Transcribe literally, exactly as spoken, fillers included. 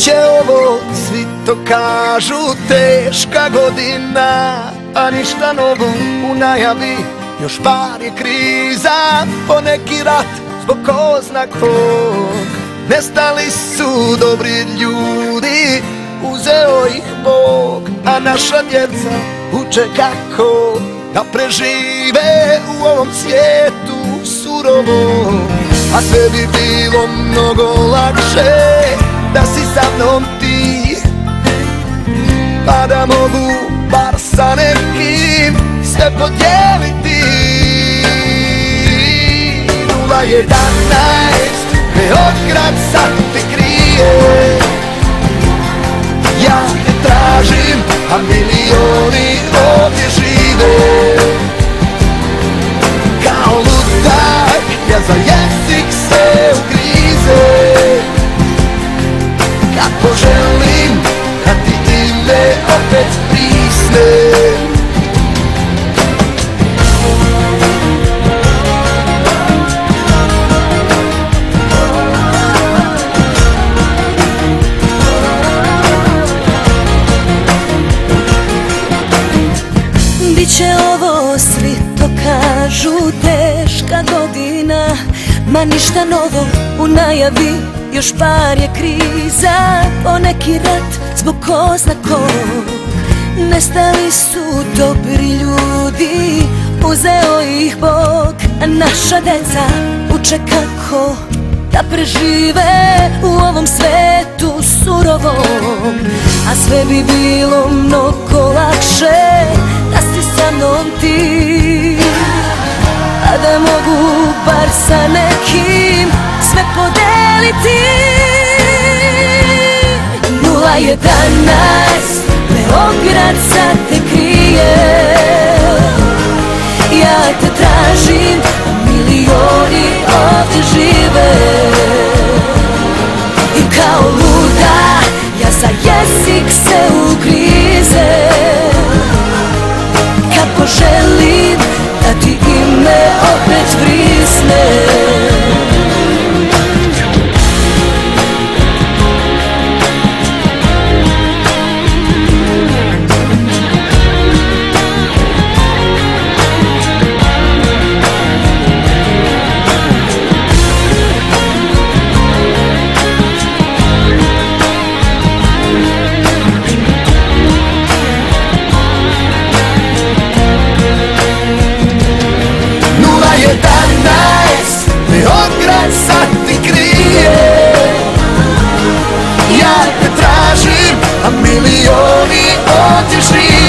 Biće ovo, svi to kažu, teška godina, a ništa novo u najavi, još par je kriza, poneki rat zbog ko zna kog. Nestali su dobri ljudi, uzeo ih Bog, a naša djeca uče kako da prežive u ovom svijetu surovom. A sve bi bilo mnogo lakše da si sa mnom ti, pa da mogu bar sa nekim sve podijeliti. Nula jedanaest, Beograd sad te krije, ja te tražim, a milioni ovdje žive. Kao ludak, ja za jezik se ugrize, kako želim da ti ime opet prisne. Biće ovo, svi to kažu, teška godina, ma ništa novo u najavi, još par je kriza, poneki rat zbog ko zna kog. Nestali su dobri ljudi, uzeo ih Bog, a naša deca uče kako da prežive u ovom svetu surovom. A sve bi bilo mnogo lakše da si sa mnom ti, a da mogu bar sa nekim sve podeliti. Nula jedanaest, Beograd sad te krije, ja te tražim, a milioni ovdje žive. I kao luda, ja za jezik se ugrize, kako želim da ti ime opet vrisne. Beograd sad ti krije, ja te tražim, a milioni ovdje žive.